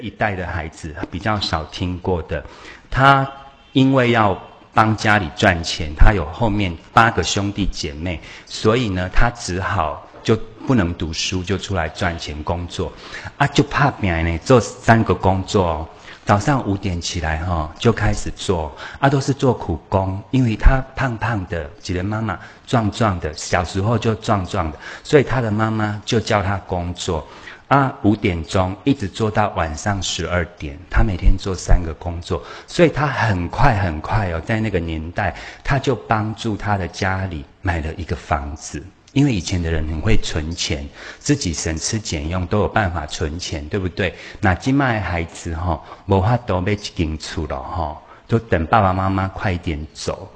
一代的孩子比较少听过的，他因为要帮家里赚钱，他有后面8个兄弟姐妹，所以呢，他只好就不能读书，就出来赚钱工作啊，就怕命呢，做3个工作哦。早上5点起来就开始做啊，都是做苦工，因为他胖胖的，几个妈妈壮壮的，小时候就壮壮的，所以他的妈妈就叫他工作啊，5点钟一直做到晚上12点，他每天做3个工作，所以他很快哦，在那个年代，他就帮助他的家里买了一个房子。因为以前的人很会存钱，自己省吃俭用都有办法存钱，对不对？那现在的孩子没法度买一间厝了就等爸爸妈妈快一点走，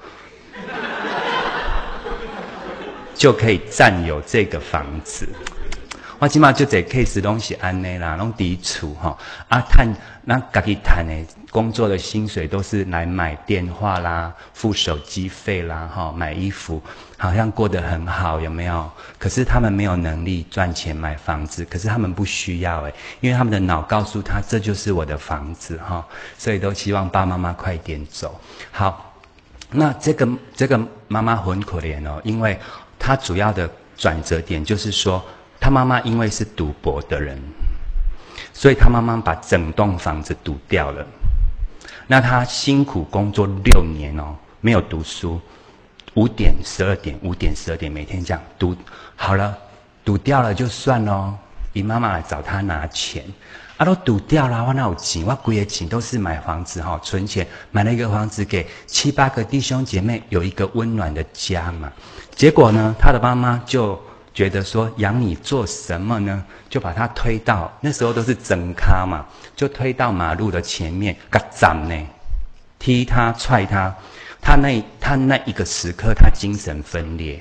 就可以占有这个房子。我现在就这 case 都是这样啦，都在厝啊，那自己赚的工作的薪水都是来买电话啦、付手机费啦、买衣服，好像过得很好，有没有？可是他们没有能力赚钱买房子，可是他们不需要因为他们的脑告诉他这就是我的房子所以都希望爸妈妈快点走。好，那这个妈妈很可怜因为她主要的转折点就是说，她妈妈因为是赌博的人，所以她妈妈把整栋房子赌掉了。那她辛苦工作6年没有读书，5点、12点、5点、12点，每天这样赌好了，赌掉了就算咯。姨妈妈来找她拿钱，都赌掉了，我哪有钱？我规个钱都是买房子存钱，买了一个房子给7、8个弟兄姐妹有一个温暖的家嘛。结果呢，她的妈妈就觉得说养你做什么呢？就把他推到那时候都是整咖嘛，就推到马路的前面，给斩呢，踢他踹他。他那一个时刻，他精神分裂，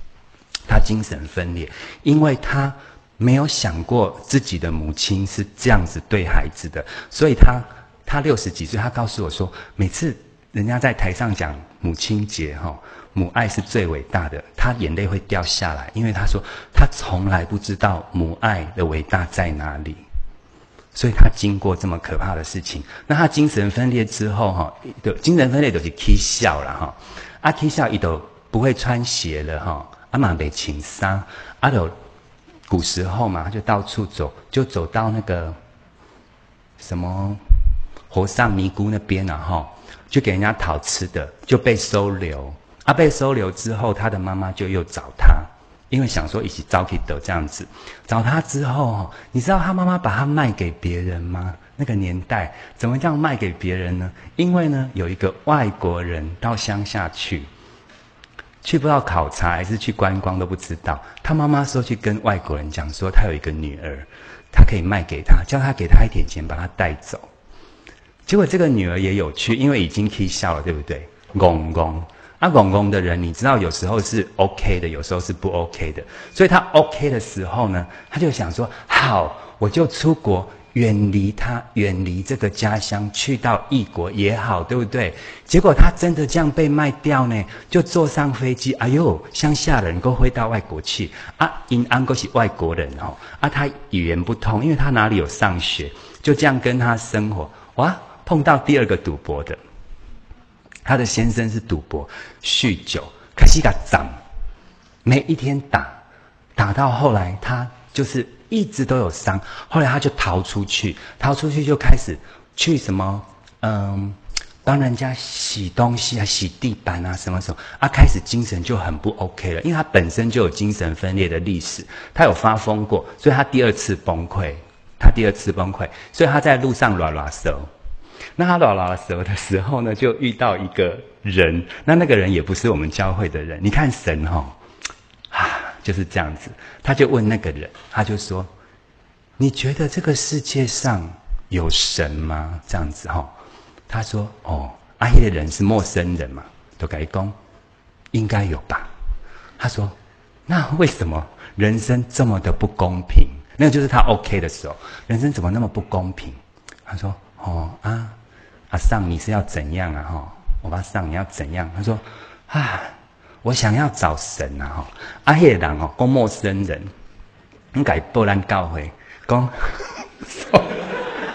因为他没有想过自己的母亲是这样子对孩子的，所以他60几岁，他告诉我说，每次人家在台上讲母亲节母爱是最伟大的，他眼泪会掉下来，因为他说他从来不知道母爱的伟大在哪里，所以他经过这么可怕的事情。那他精神分裂之后精神分裂就是起笑了起笑他就不会穿鞋了嘛不穿衫就古时候嘛，他就到处走，就走到那个什么和尚尼姑那边就给人家讨吃的，就被收留被收留之后，他的妈妈就又找他，因为想说一起招可以得这样子。找他之后你知道他妈妈把他卖给别人吗？那个年代怎么这样卖给别人呢？因为呢，有一个外国人到乡下去不知道考察还是去观光都不知道，他妈妈说去跟外国人讲说他有一个女儿，他可以卖给他，叫他给他一点钱把他带走。结果这个女儿也有趣，因为已经踢笑了，对不对？公公公公的人，你知道有时候是 OK 的，有时候是不 OK 的。所以他 OK 的时候呢，他就想说，好，我就出国，远离这个家乡，去到异国也好，对不对？结果他真的这样被卖掉呢，就坐上飞机，哎呦，乡下人都回到外国去因安都是外国人他语言不通，因为他哪里有上学，就这样跟他生活。哇，碰到第2个赌博的。他的先生是赌博酗酒，开始给他涨，每一天打到后来他就是一直都有伤，后来他就逃出去就开始去什么帮人家洗东西洗地板什么开始精神就很不 OK 了，因为他本身就有精神分裂的历史，他有发疯过，所以他第二次崩溃，所以他在路上拉手。那他拉舌的时候呢，就遇到一个人，那个人也不是我们教会的人。你看神就是这样子。他就问那个人，他就说：“你觉得这个世界上有神吗？”这样子他说：“那个人是陌生人嘛，都跟他说应该有吧。”他说：“那为什么人生这么的不公平？”那个就是他 OK 的时候，人生怎么那么不公平？他说：“阿尚你是要怎样我把上你要怎样？”他说：“我想要找神那个人讲陌生人，你给报咱教会讲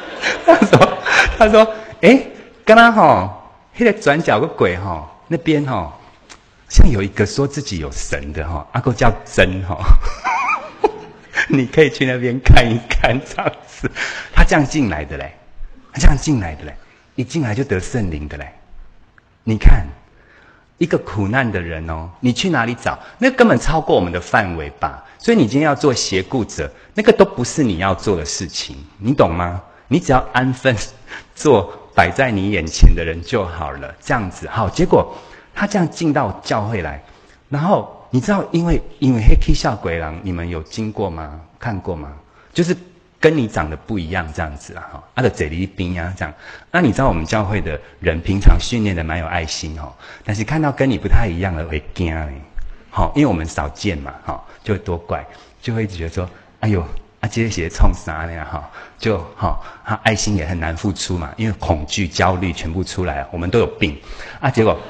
他说，刚刚那个转角个鬼那边像有一个说自己有神的阿哥叫真你可以去那边看一看，这样子。他这样进来的嘞，一进来就得圣灵的嘞。你看，一个苦难的人你去哪里找？那根本超过我们的范围吧。所以你今天要做协顾者，那个都不是你要做的事情，你懂吗？你只要安分做摆在你眼前的人就好了，这样子好。结果他这样进到教会来，然后你知道，因为黑 K 笑鬼狼，你们有经过吗？看过吗？就是跟你长得不一样这样子的嘴里冰啊这样。那你知道我们教会的人平常训练的蛮有爱心但是看到跟你不太一样的会惊因为我们少见嘛就会多怪，就会觉得说，哎呦这些冲啥呢就他爱心也很难付出嘛，因为恐惧焦虑全部出来，我们都有病结果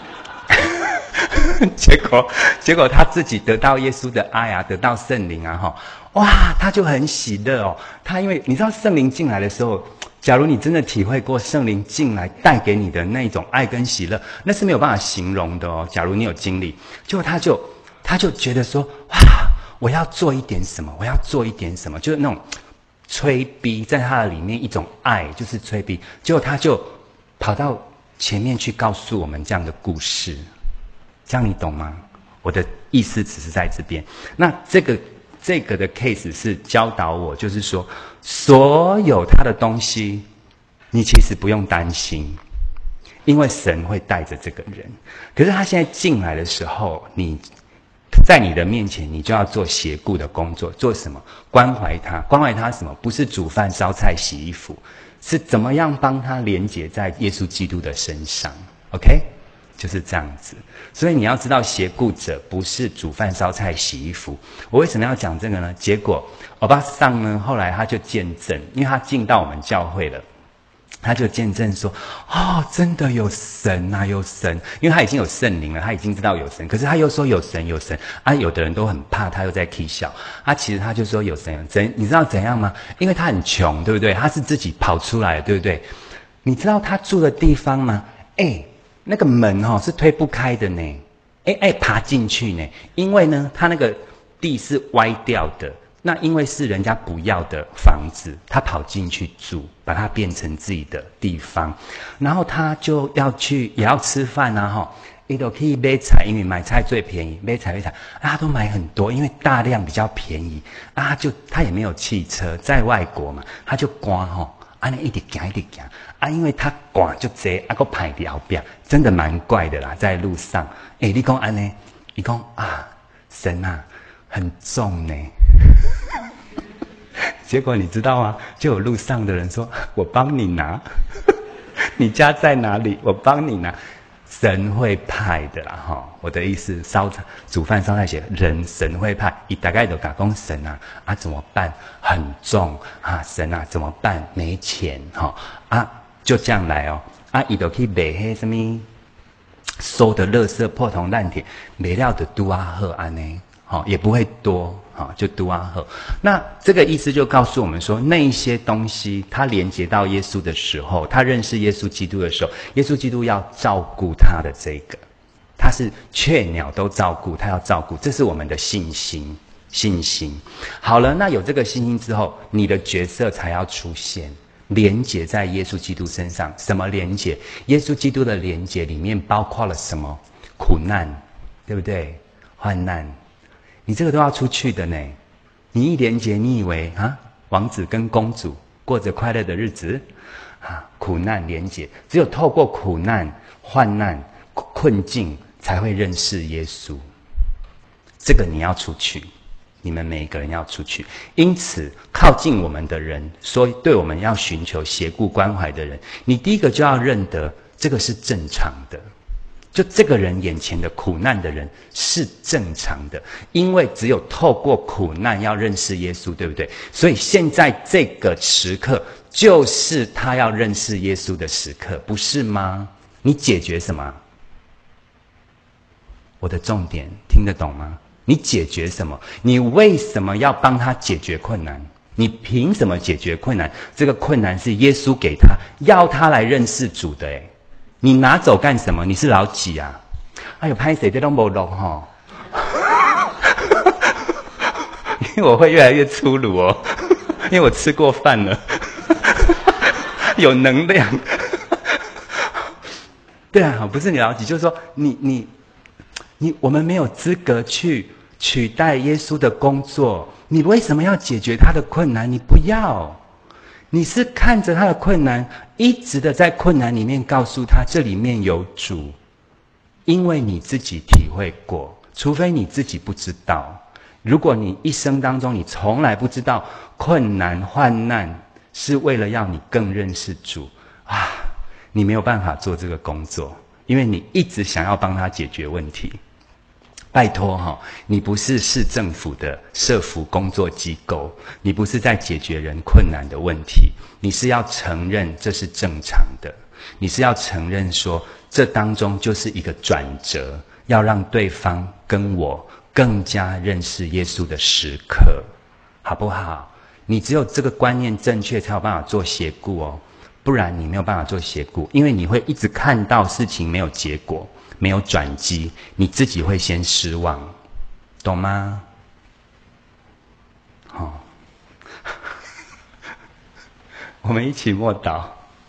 结果他自己得到耶稣的爱得到圣灵哇，他就很喜乐他因为你知道圣灵进来的时候，假如你真的体会过圣灵进来带给你的那种爱跟喜乐，那是没有办法形容的假如你有经历，结果他就觉得说，哇，我要做一点什么，就是那种催逼在他的里面一种爱，就是催逼。结果他就跑到前面去告诉我们这样的故事，这样你懂吗？我的意思只是在这边。那这个的 case 是教导我，就是说，所有他的东西，你其实不用担心，因为神会带着这个人。可是他现在进来的时候，你在你的面前，你就要做协顾的工作。做什么？关怀他。关怀他什么？不是煮饭、烧菜、洗衣服，是怎么样帮他连结在耶稣基督的身上。OK？就是这样子。所以你要知道，协顾者不是煮饭、烧菜、洗衣服。我为什么要讲这个呢？结果欧巴桑呢，后来他就见证，因为他进到我们教会了，他就见证说，真的有神啊，有神！因为他已经有圣灵了，他已经知道有神，可是他又说有神有的人都很怕，他又在起笑其实他就说有神，你知道怎样吗？因为他很穷，对不对？他是自己跑出来的，对不对？你知道他住的地方吗？那个门是推不开的呢，爬进去呢，因为呢，他那个地是歪掉的，那因为是人家不要的房子，他跑进去住，把它变成自己的地方，然后他就要去，也要吃饭他都可以买菜，因为买菜最便宜，买菜他都买很多，因为大量比较便宜他也没有汽车，在外国嘛，他就赶一直行因为他赶就多还排在后边，真的蛮怪的啦，在路上你说这样你说神啊很重呢结果你知道吗？就有路上的人说，我帮你拿你家在哪里？我帮你拿。神会派的啦我的意思，煮饭烧菜写人，神会派。你大概都讲神怎么办？很重神怎么办？没钱就这样来他就去买那什么收的垃圾破铜烂铁，买了就拄好这样也不会多就拄好。那这个意思就告诉我们说，那一些东西他连接到耶稣的时候，他认识耶稣基督的时候，耶稣基督要照顾他的这个，他是雀鸟都照顾，他要照顾，这是我们的信心。好了，那有这个信心之后，你的角色才要出现，连结在耶稣基督身上。什么连结？耶稣基督的连结里面包括了什么？苦难，对不对？患难，你这个都要出去的呢。你一连结，你以为王子跟公主过着快乐的日子苦难连结，只有透过苦难、患难、困境，才会认识耶稣。这个你要出去，你们每一个人要出去。因此，靠近我们的人，说对我们要寻求协顾关怀的人，你第一个就要认得这个是正常的。就这个人眼前的苦难的人是正常的，因为只有透过苦难要认识耶稣，对不对？所以现在这个时刻就是他要认识耶稣的时刻，不是吗？你解决什么？我的重点听得懂吗？你解决什么？你为什么要帮他解决困难？ 你凭什么解决困难？这个困难是耶稣给他，要他来认识主的。你拿走干什么？你是老几啊？哎呦，拍谁这都没录哈，因为我会越来越粗鲁哦，因为我吃过饭了，有能量。对啊，不是你老几，就是说我们没有资格去取代耶稣的工作。你为什么要解决他的困难？你不要，你是看着他的困难，一直的在困难里面告诉他，这里面有主，因为你自己体会过，除非你自己不知道。如果你一生当中你从来不知道困难患难是为了要你更认识主啊，你没有办法做这个工作，因为你一直想要帮他解决问题。拜托哈，你不是市政府的社福工作机构，你不是在解决人困难的问题，你是要承认这是正常的，你是要承认说这当中就是一个转折，要让对方跟我更加认识耶稣的时刻，好不好？你只有这个观念正确，才有办法做协顾哦，不然你没有办法做协顾，因为你会一直看到事情没有结果，没有转机，你自己会先失望，懂吗？好，我们一起默祷。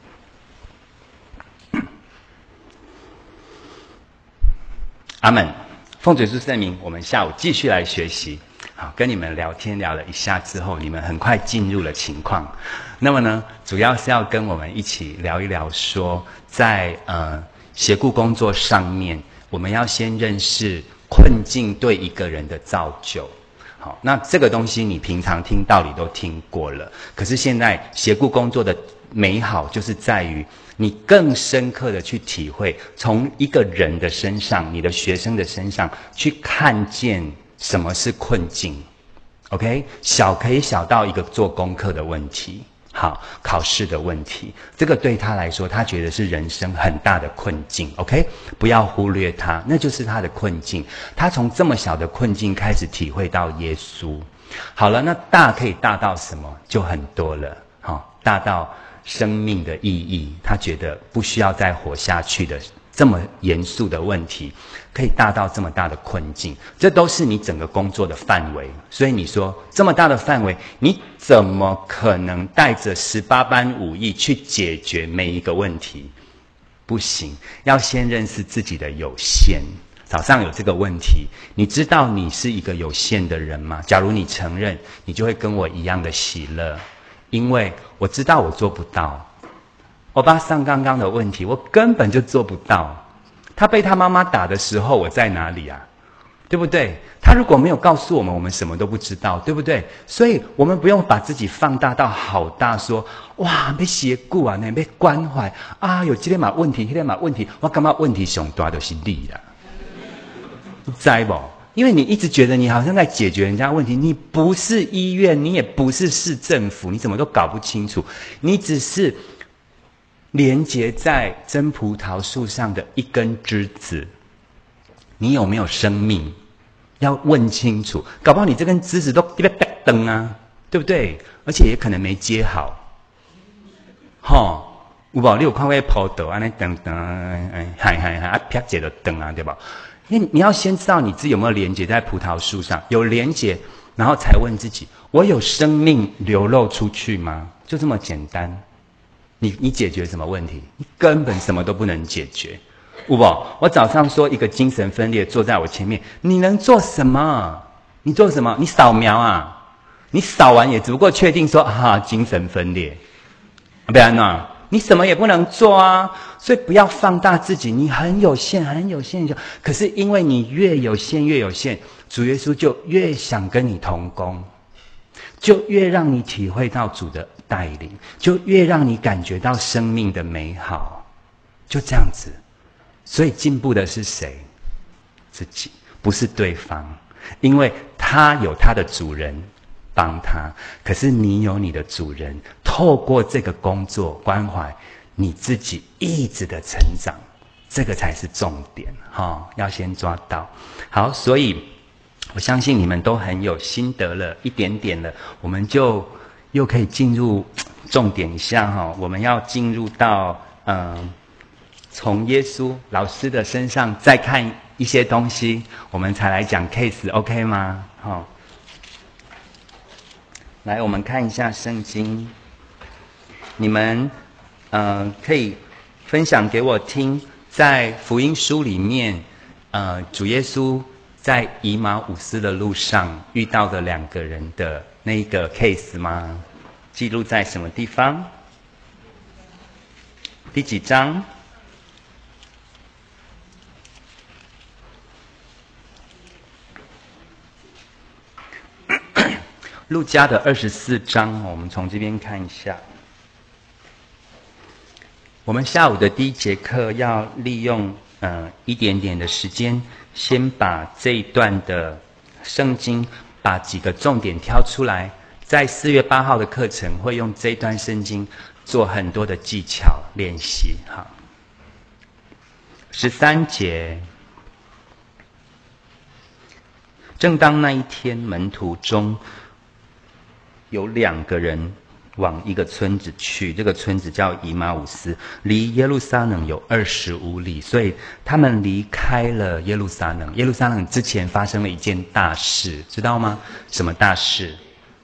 阿们。奉主耶稣圣名，我们下午继续来学习。好，跟你们聊天聊了一下之后，你们很快进入了情况。那么呢，主要是要跟我们一起聊一聊说，在协顾工作上面，我们要先认识困境对一个人的造就。好，那这个东西你平常听道理都听过了，可是现在协顾工作的美好就是在于你更深刻的去体会，从一个人的身上，你的学生的身上去看见什么是困境。 OK， 小可以小到一个做功课的问题，好，考试的问题，这个对他来说他觉得是人生很大的困境。 OK， 不要忽略他，那就是他的困境，他从这么小的困境开始体会到耶稣。好了，那大可以大到什么？就很多了。好，大到生命的意义，他觉得不需要再活下去的这么严肃的问题，可以大到这么大的困境，这都是你整个工作的范围。所以你说这么大的范围，你怎么可能带着18般武艺去解决每一个问题？不行，要先认识自己的有限。早上有这个问题，你知道你是一个有限的人吗？假如你承认，你就会跟我一样的喜乐，因为我知道我做不到。我爸上刚刚的问题，我根本就做不到。他被他妈妈打的时候，我在哪里啊？对不对？他如果没有告诉我们，我们什么都不知道，对不对？所以我们不用把自己放大到好大，说哇，被邪顾啊，被关怀啊，有今天嘛问题，那天嘛问题，我干嘛问题上大就是你啦？知不？因为你一直觉得你好像在解决人家问题，你不是医院，你也不是市政府，你怎么都搞不清楚，你只是连结在真葡萄树上的一根枝子，你有没有生命？要问清楚，搞不好你这根枝子都被灯啊，对不对？而且也可能没接好，吼，有无？你有看过葡萄安尼灯灯，嗨啊，啪接的灯啊，对吧？因为你要先知道你自己有没有连结在葡萄树上，有连结，然后才问自己：我有生命流露出去吗？就这么简单。你解决什么问题？你根本什么都不能解决，有无？我早上说一个精神分裂坐在我前面，你能做什么？你做什么？你扫描啊，你扫完也只不过确定说啊，精神分裂，不然呢？你什么也不能做啊，所以不要放大自己，你很有限，很有限。可是因为你越有限，越有限，主耶稣就越想跟你同工，就越让你体会到主的带领，就越让你感觉到生命的美好，就这样子。所以进步的是谁？自己，不是对方，因为他有他的主人帮他，可是你有你的主人，透过这个工作关怀，你自己一直的成长，这个才是重点要先抓到。好，所以我相信你们都很有心得了，一点点了，我们就又可以进入重点一下哈，我们要进入到从耶稣老师的身上再看一些东西，我们才来讲 case，OK 吗？好，来我们看一下圣经，你们可以分享给我听，在福音书里面，主耶稣在以马忤斯的路上遇到的2个人的那一个 case 吗？记录在什么地方？第几章？路加的24章，我们从这边看一下。我们下午的第1节课要利用一点点的时间，先把这一段的圣经把几个重点挑出来，在4月8号的课程会用这一段圣经做很多的技巧练习。好，13节，正当那一天，门徒中有2个人往一个村子去，这个村子叫以马忤斯，离耶路撒冷有25里，所以他们离开了耶路撒冷。耶路撒冷之前发生了一件大事，知道吗？什么大事？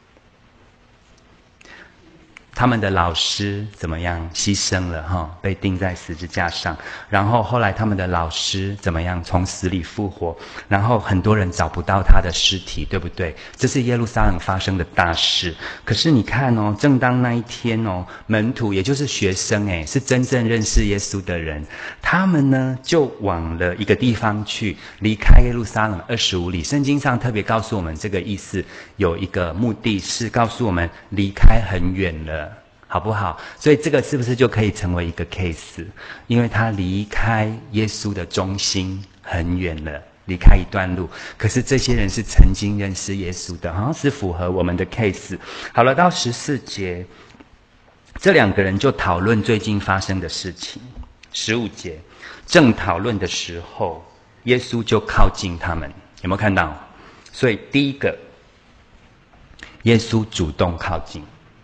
他们的老师怎么样牺牲了被钉在十字架上，然后后来他们的老师怎么样从死里复活，然后很多人找不到他的尸体，对不对？这是耶路撒冷发生的大事。可是你看正当那一天门徒也就是学生是真正认识耶稣的人，他们呢就往了一个地方去，离开耶路撒冷25里。圣经上特别告诉我们这个意思，有一个目的是告诉我们离开很远了，好不好？所以这个是不是就可以成为一个 case？ 因为他离开耶稣的中心很远了，离开一段路，可是这些人是曾经认识耶稣的，好像是符合我们的 case。 好了，到14节，这2个人就讨论最近发生的事情。15节，正讨论的时候，耶稣就靠近他们，有没有看到？所以第一个，耶稣主动靠近。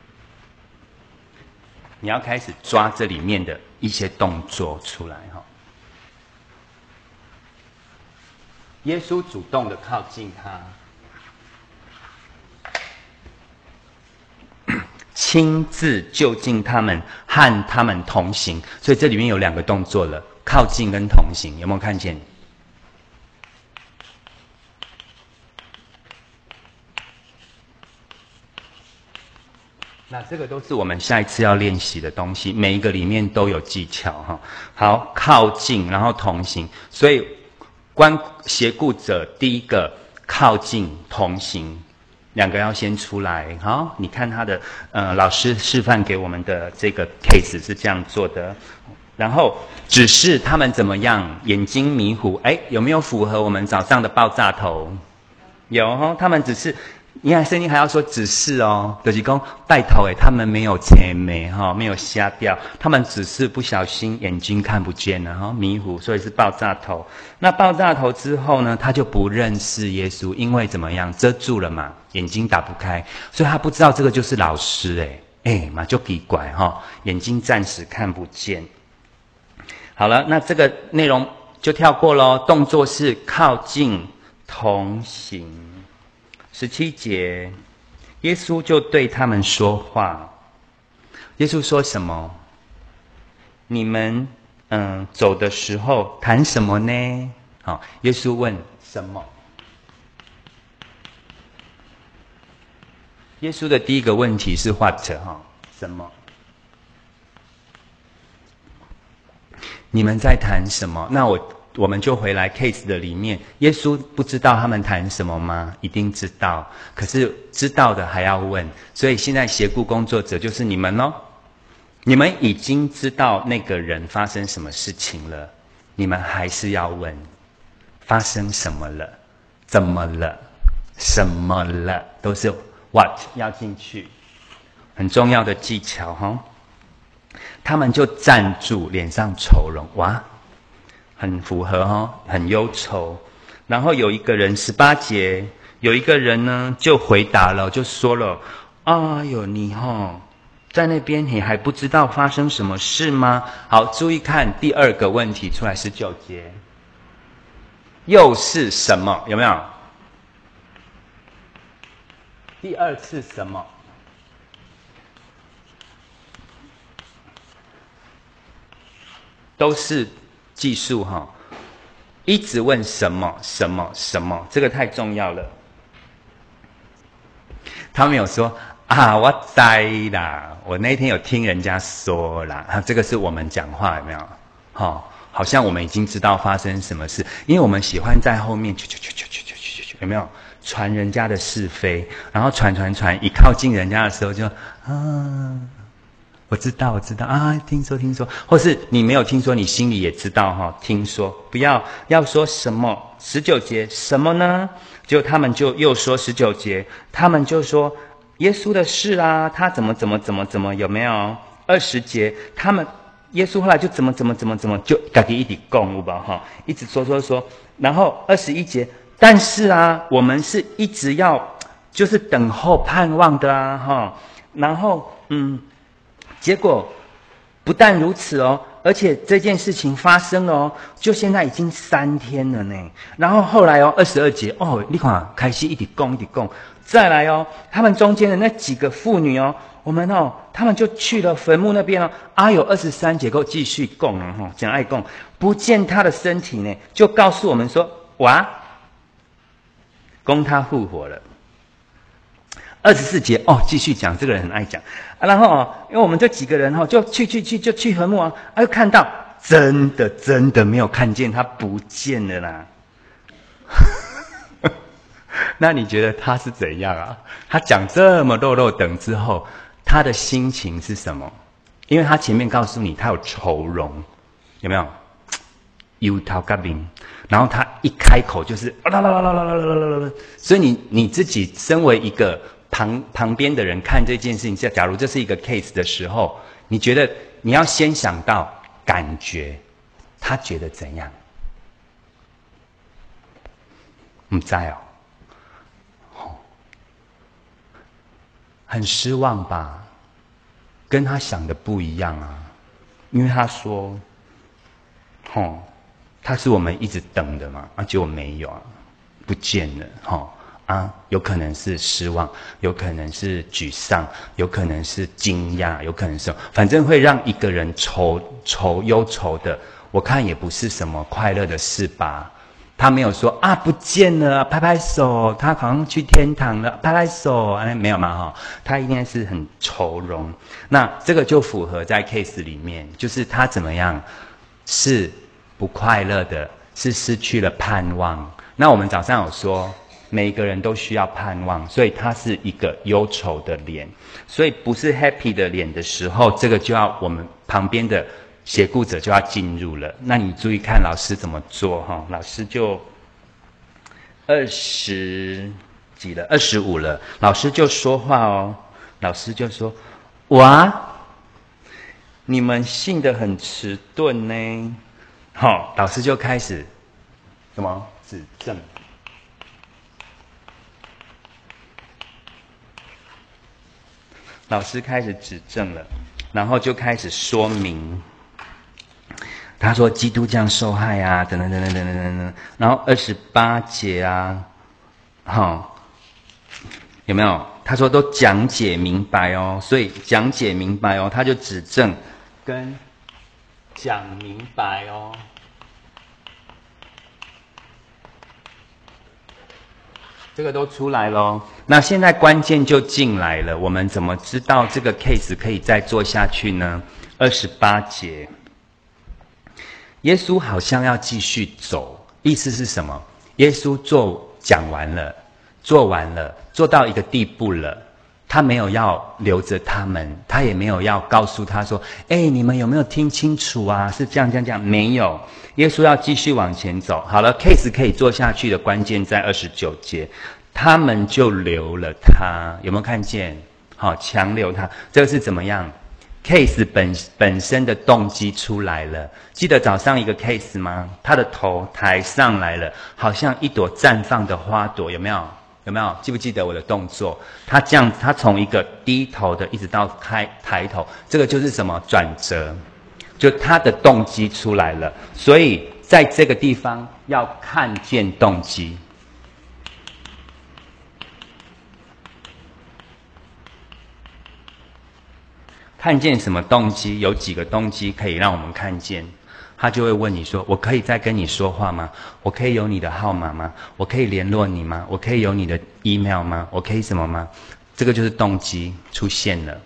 你要开始抓这里面的一些动作出来耶稣主动的靠近他，亲自就近他们，和他们同行。所以这里面有2个动作了，靠近跟同行，有没有看见？那这个都是我们下一次要练习的东西，每一个里面都有技巧好，靠近，然后同行。所以协顾者第一个靠近同行，2个要先出来。好，你看他的老师示范给我们的这个 case 是这样做的。然后只是他们怎么样？眼睛迷糊，有没有符合我们早上的爆炸头？有他们只是。你看圣经还要说只是就是说拜托他们没有前眉没有瞎掉，他们只是不小心眼睛看不见了迷糊，所以是爆炸头。那爆炸头之后呢，他就不认识耶稣，因为怎么样？遮住了嘛，眼睛打不开，所以他不知道这个就是老师嘛就奇怪眼睛暂时看不见。好了，那这个内容就跳过咯，动作是靠近同行。17节，耶稣就对他们说话。耶稣说什么？你们走的时候谈什么呢？耶稣问什么？耶稣的第一个问题是 what 什么？你们在谈什么？那我们就回来 case 的里面，耶稣不知道他们谈什么吗？一定知道，可是知道的还要问。所以现在协顾工作者就是你们咯，你们已经知道那个人发生什么事情了，你们还是要问发生什么了，怎么了，什么了，都是 what 要进去，很重要的技巧他们就站住，脸上愁容，哇，很符合很忧愁。然后有一个人18节，有一个人呢就回答了，就说了， 哎呦，你在那边你还不知道发生什么事吗？好，注意看第二个问题出来，19节，又是什么？有没有？第二次什么？都是技术一直问什么什么什么，这个太重要了。他没有说啊，我知啦，我那天有听人家说啦，这个是我们讲话有没有？好像我们已经知道发生什么事，因为我们喜欢在后面有没有传人家的是非，然后传，一靠近人家的时候就我知道啊，听说，或是你没有听说，你心里也知道听说，不要说什么19节什么呢？就他们就又说19节，他们就说耶稣的事啊，他怎么有没有？20节他们耶稣后来就怎么就自己一直讲有吧一直说，然后21节，但是啊，我们是一直要就是等候盼望的啊然后结果不但如此而且这件事情发生了就现在已经3天了呢。然后后来22节你看开始一直讲，再来他们中间的那几个妇女我们他们就去了坟墓那边有23节够继续讲讲爱讲，不见他的身体呢，就告诉我们说哇，供他复活了。24节继续讲，这个人很爱讲然后因为我们这几个人就去坟墓又看到真的没有看见他不见了啦。那你觉得他是怎样啊？他讲这么肉等之后，他的心情是什么？因为他前面告诉你他有愁容，有没有？忧头甲面，然后他一开口就是所以你自己身为一个旁边的人看这件事情，假如这是一个 case 的时候，你觉得你要先想到感觉，他觉得怎样？不知道很失望吧？跟他想的不一样啊，因为他说，他是我们一直等的嘛，结果没有不见了有可能是失望，有可能是沮丧，有可能是惊讶，有可能是反正会让一个人忧愁的，我看也不是什么快乐的事吧。他没有说不见了，拍拍手，他好像去天堂了，拍拍手，没有嘛他应该是很愁容。那这个就符合在 case 里面，就是他怎么样是不快乐的，是失去了盼望。那我们早上有说每一个人都需要盼望，所以他是一个忧愁的脸，所以不是 happy 的脸的时候，这个就要我们旁边的协顾者就要进入了。那你注意看老师怎么做老师就20几了，25了，老师就说话老师就说哇，你们信得很迟钝呢老师就开始什么指正。老师开始指正了，然后就开始说明。他说基督这样受害等等，然后28节有没有？他说都讲解明白所以讲解明白他就指正跟讲明白这个都出来咯。那现在关键就进来了，我们怎么知道这个 case 可以再做下去呢？28节，耶稣好像要继续走，意思是什么？耶稣讲完了，做完了，做到一个地步了，他没有要留着他们，他也没有要告诉他说你们有没有听清楚啊？是这样，没有。耶稣要继续往前走。好了， case 可以做下去的关键在29节，他们就留了他，有没有看见？强留他，这个是怎么样？case 本身的动机出来了，记得早上一个 case 吗？他的头抬上来了，好像一朵绽放的花朵，有没有？ 有没有？记不记得我的动作？他这样，他从一个低头的一直到抬头，这个就是什么转折？就他的动机出来了。所以在这个地方要看见动机。看见什么动机？有几个动机可以让我们看见。他就会问你说：“我可以再跟你说话吗？我可以有你的号码吗？我可以联络你吗？我可以有你的 email 吗？我可以什么吗？”这个就是动机出现了。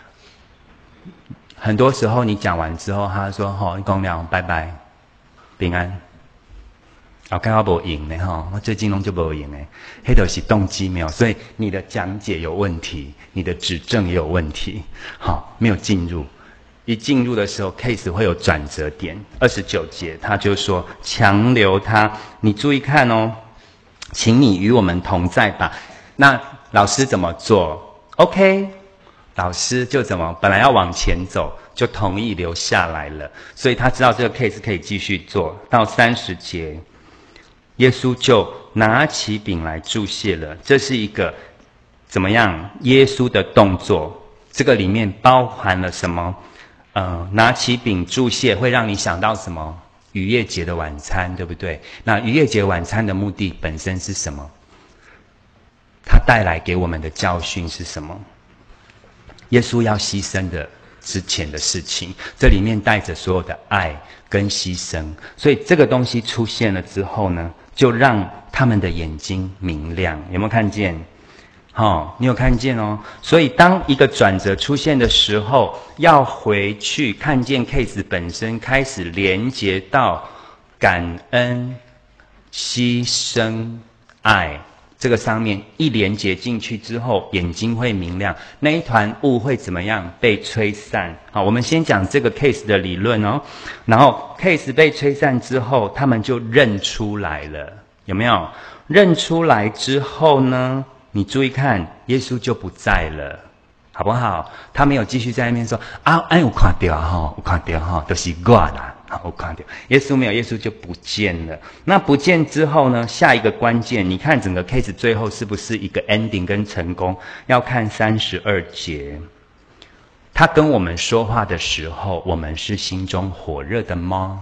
很多时候你讲完之后，他说：“你讲了，拜拜，平安。”我看我没赢的哈，我最近弄就没赢的，黑头是动机没有，所以你的讲解有问题，你的指证也有问题，好，没有进入。一进入的时候 ，case 会有转折点。29节他就说强留他，你注意看哦，请你与我们同在吧。那老师怎么做 ？OK， 老师就怎么本来要往前走，就同意留下来了。所以他知道这个 case 可以继续做到30节，耶稣就拿起饼来祝谢了。这是一个怎么样？耶稣的动作，这个里面包含了什么？拿起饼祝谢会让你想到什么？逾越节的晚餐，对不对？那逾越节晚餐的目的本身是什么？它带来给我们的教训是什么？耶稣要牺牲的之前的事情，这里面带着所有的爱跟牺牲，所以这个东西出现了之后呢，就让他们的眼睛明亮。有没有看见？你有看见哦？所以当一个转折出现的时候，要回去看见 case 本身开始连接到感恩、牺牲、爱这个上面，一连接进去之后，眼睛会明亮，那一团雾会怎么样？被吹散。好，我们先讲这个 case 的理论哦。然后 case 被吹散之后，他们就认出来了，有没有？认出来之后呢？你注意看，耶稣就不在了，好不好？他没有继续在那边说有看到哈，有看到哈，都是我啦，好，我看到。耶稣没有，耶稣就不见了。那不见之后呢？下一个关键，你看整个 case 最后是不是一个 ending 跟成功？要看32节，他跟我们说话的时候，我们是心中火热的吗？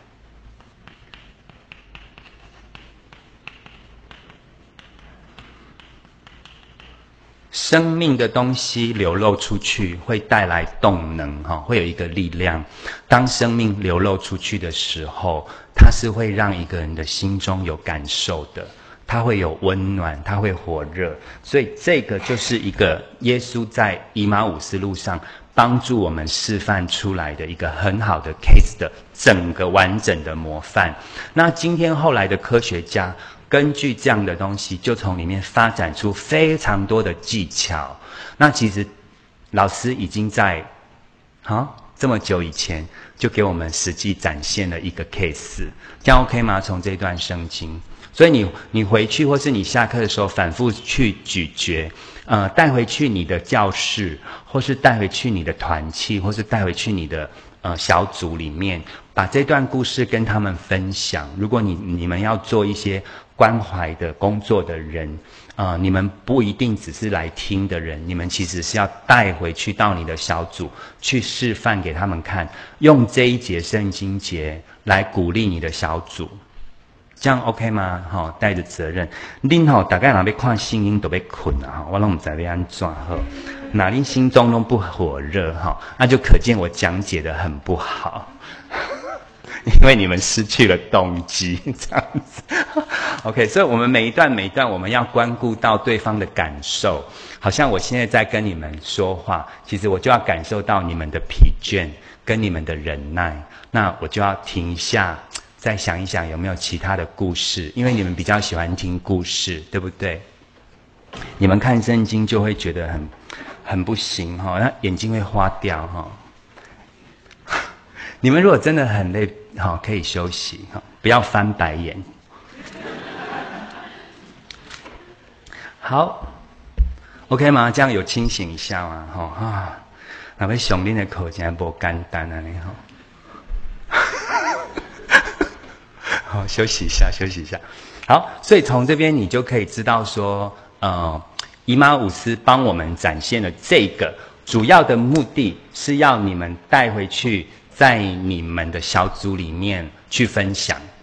生命的东西流露出去，会带来动能，会有一个力量。当生命流露出去的时候，它是会让一个人的心中有感受的，它会有温暖，它会火热。所以这个就是一个耶稣在以马忤斯路上帮助我们示范出来的一个很好的 case 的整个完整的模范。那今天后来的科学家根据这样的东西，就从里面发展出非常多的技巧。那其实老师已经在这么久以前就给我们实际展现了一个 case， 这样 OK 吗？从这段圣经，所以你回去或是你下课的时候反复去咀嚼，带回去你的教室，或是带回去你的团契，或是带回去你的小组里面，把这段故事跟他们分享。如果你们要做一些关怀的工作的人，你们不一定只是来听的人，你们其实是要带回去到你的小组去示范给他们看，用这一节圣经节来鼓励你的小组，这样 OK 吗？带着责任。恁大概若要看声音都要困了我拢不知道要安怎好。哪恁心中都不火热那就可见我讲解的很不好。因为你们失去了动机，这样子。OK， 所以我们每一段我们要关顾到对方的感受。好像我现在在跟你们说话，其实我就要感受到你们的疲倦跟你们的忍耐，那我就要停一下，再想一想有没有其他的故事，因为你们比较喜欢听故事，对不对？你们看圣经就会觉得很不行那眼睛会花掉你们如果真的很累可以休息不要翻白眼。好 ，OK 吗？这样有清醒一下吗？那位上恁的课真不简单啊！你好，休息一下，休息一下。 好，所以从这边你就可以知道说，姨妈舞狮帮我们展现了这个主要的目的是要你们带回去，在你们的小组里面去分享。